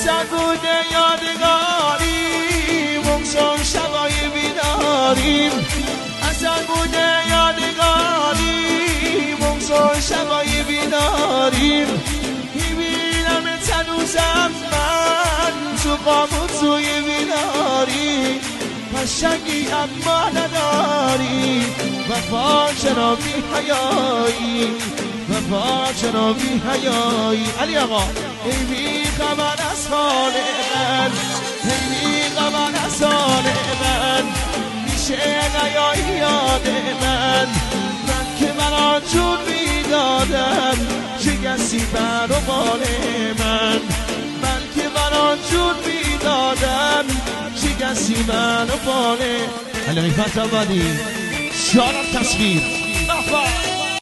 اصلا بوده یادگاریم اون سون شبای بیداریم اصلا بوده یادگاریم اون سون شبای بیداریم میبینم تنوزم من تو قامون توی بیداری قشنگی اما نداری وفا چرا بی حیایی وفا چرا بی حیایی علی آقا ای بی خبر از حال من ای بی خبر از حال من میشه نیایی یاد من که من آنجور میدادم شکستی بر و بال من که من آنجور میدادم شکستی بر و بال علی غیفت آبادی شارم تصویر